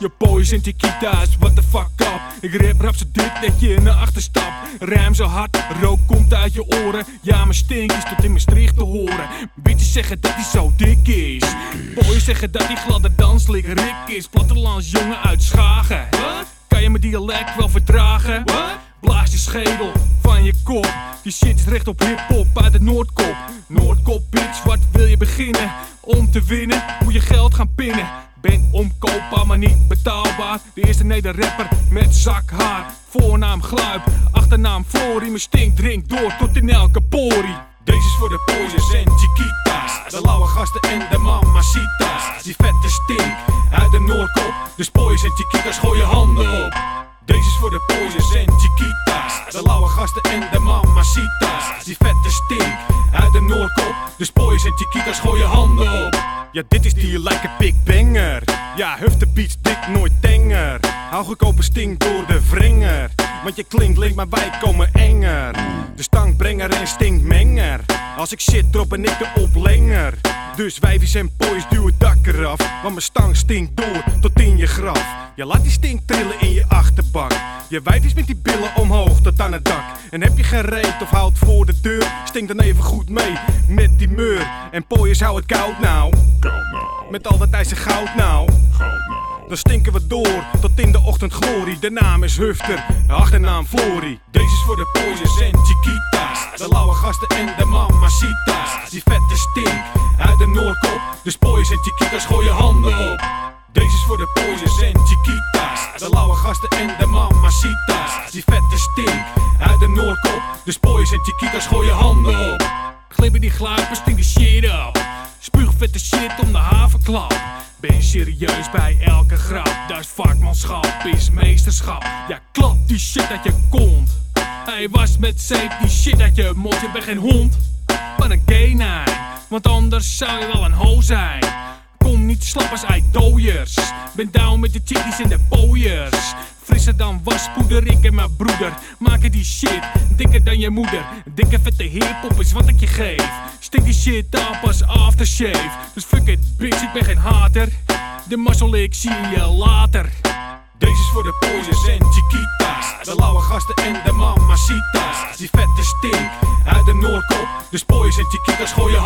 Je boys en Chiquita's, what the fuck up. Ik rap zo dik dat je in de achterstap. Rijm zo hard, rook komt uit je oren. Ja, mijn stink is tot in Maastricht te horen. Bitches zeggen dat hij zo dik is. Boys zeggen dat hij gladde danslik Rick is. Plattelandsjongen uit Schagen. Kan je mijn dialect wel verdragen? Blaas je schedel van je kop. Die shit is recht op hiphop uit de Noordkop. Noordkop bitch, wat wil je beginnen? Om te winnen moet je geld gaan pinnen. Ben omkoopbaar maar niet betaalbaar. De eerste nederrapper met zakhaar. Voornaam Gluip, achternaam Flory. Mijn stink drinkt door tot in elke pori. Deze is voor de Poisons en Chiquita's. De lauwe gasten en de mamacita's. Die vette stink uit de Noordkop. Dus Poisons en Chiquita's, gooi je handen op. Deze is voor de Poisons en Chiquita's. De lauwe gasten en de mamacita's. Die vette stink uit de Noordkop. Dus Poisons en Chiquita's, gooi je handen op. Ja, dit is die lijke big banger. Ja, hufte beats dik nooit tenger. Hou goedkope stink door de wringer. Want je klinkt link, maar wij komen enger. De stankbrenger en stinkmenger. Als ik shit drop en ik de oplenger. Dus wijfies en boys duw het dak eraf. Want mijn stang stinkt door tot in je graf. Je laat die stink trillen in je achterbak. Je wijfies met die billen omhoog tot aan het dak. En heb je geen reet of houdt voor de deur, stink dan even goed mee met die meur. En pooiers hou het koud nou. Met al dat ijzer goud nou. Dan stinken we door tot in de ochtendglorie. De naam is Hufter, de achternaam Flory. Deze is voor de Poisons en Chiquita's. De lauwe gasten en de mamacita's. Die vette stink uit de Noordkop. Dus Poisons en Chiquita's, gooi je handen op. Deze is voor de Poisons en Chiquita's. De lauwe gasten en de mamacita's. Die vette stink uit de Noordkop. Dus Poisons en Chiquita's, gooi je handen op. Glippen die gluipen, stink de shit op. Spuug vette shit om de havenklap. Ben je serieus bij elke grap? Dat is vakmanschap, is meesterschap. Ja, klap die shit uit je kont. Hij was met zeep die shit uit je mond. Je bent geen hond, maar een canine. Want anders zou je wel een ho zijn. Kom niet slap als eidooiers. Ben down met de chickies en de pooiers. Frisser dan waspoeder, ik en mijn broeder maken die shit dikker dan je moeder. Dikke vette hiphop is wat ik je geef. Stik die shit af als aftershave. Dus fuck it bitch, ik ben geen hater. De mazzel ik zie je later. Deze is voor de Poisons en Chiquita's. De lauwe gasten en de mamacita's. Die vette stink uit de Noordkop. Dus Poisons en Chiquita's, gooi je